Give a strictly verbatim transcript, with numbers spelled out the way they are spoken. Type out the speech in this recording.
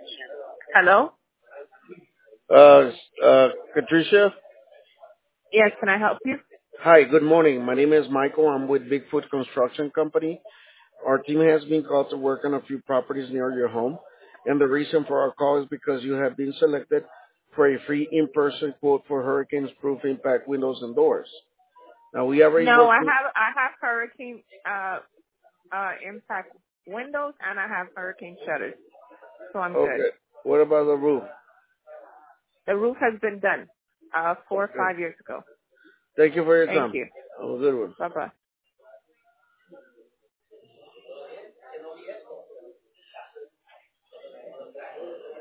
Hello? Uh, uh, Patricia? Yes, can I help you? Hi, good morning. My name is Michael. I'm with Bigfoot Construction Company. Our team has been called to work on a few properties near your home, and the reason for our call is because you have been selected for a free in-person quote for hurricanes-proof impact windows and doors. Now, we already No, worked I with... have I have hurricane uh uh impact windows and I have hurricane shutters. So I'm good. Okay. What about the roof? The roof has been done uh four or Okay. five years ago. Thank you for your Thank time. you. Have a good one. Bye bye.